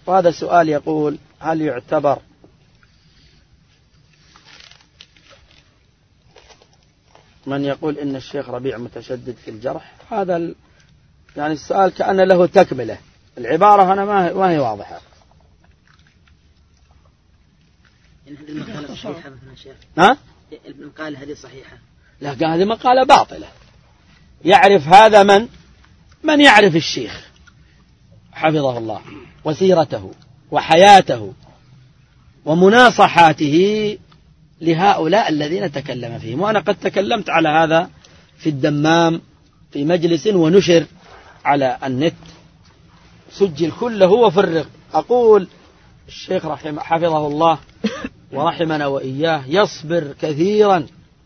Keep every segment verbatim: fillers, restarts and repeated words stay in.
وهذا سؤال يقول: هل يعتبر من يقول إن الشيخ ربيع متشدد في الجرح؟ هذا ال... يعني السؤال كأن له تكملة، العبارة هنا ما هي, ما هي واضحة. إن هذه المقالة صحيحة مثلا شيخ؟ ها؟ المقالة هذه صحيحة؟ لا، هذه مقالة باطلة. يعرف هذا من من يعرف الشيخ حفظه الله وسيرته وحياته ومناصحاته لهؤلاء الذين تكلم فيهم. وأنا قد تكلمت على هذا في الدمام في مجلس ونشر على النت، سجل كله وفرغ. أقول الشيخ رحمه حفظه الله ورحمنا وإياه يصبر كثيرا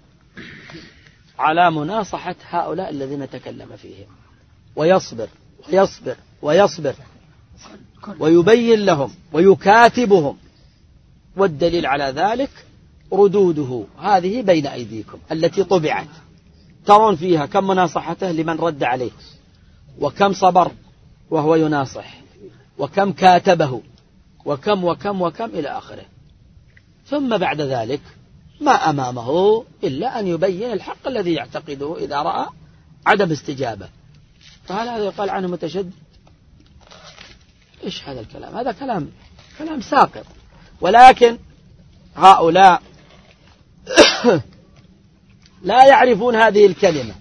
على مناصحة هؤلاء الذين تكلم فيهم، ويصبر ويصبر ويصبر ويبين لهم ويكاتبهم، والدليل على ذلك ردوده هذه بين أيديكم التي طبعت، ترون فيها كم مناصحته لمن رد عليه، وكم صبر وهو يناصح، وكم كاتبه، وكم وكم وكم إلى آخره. ثم بعد ذلك ما أمامه إلا أن يبين الحق الذي يعتقده إذا رأى عدم استجابة. فهل هذا يقال عنه متشدد؟ إيش هذا الكلام؟ هذا كلام كلام ساقط. ولكن هؤلاء لا يعرفون هذه الكلمة،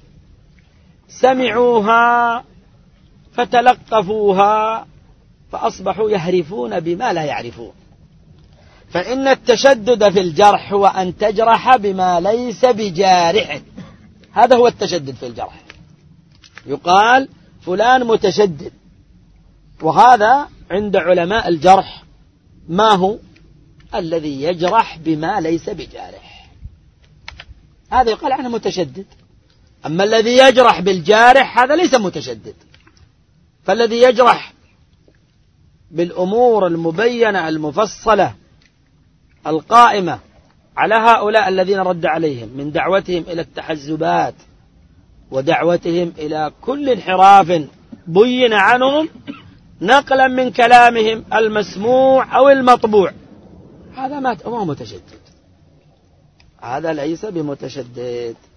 سمعوها فتلقفوها فأصبحوا يهرفون بما لا يعرفون. فإن التشدد في الجرح هو أن تجرح بما ليس بجارح، هذا هو التشدد في الجرح. يقال فلان متشدد، وهذا عند علماء الجرح ما هو؟ الذي يجرح بما ليس بجارح، هذا يقال عنه متشدد. أما الذي يجرح بالجارح هذا ليس متشدد. فالذي يجرح بالأمور المبينة المفصلة القائمة على هؤلاء الذين رد عليهم من دعوتهم إلى التحزبات ودعوتهم إلى كل انحراف بين عنهم نقلا من كلامهم المسموع أو المطبوع، هذا ما هو متشدد، هذا ليس بمتشدد.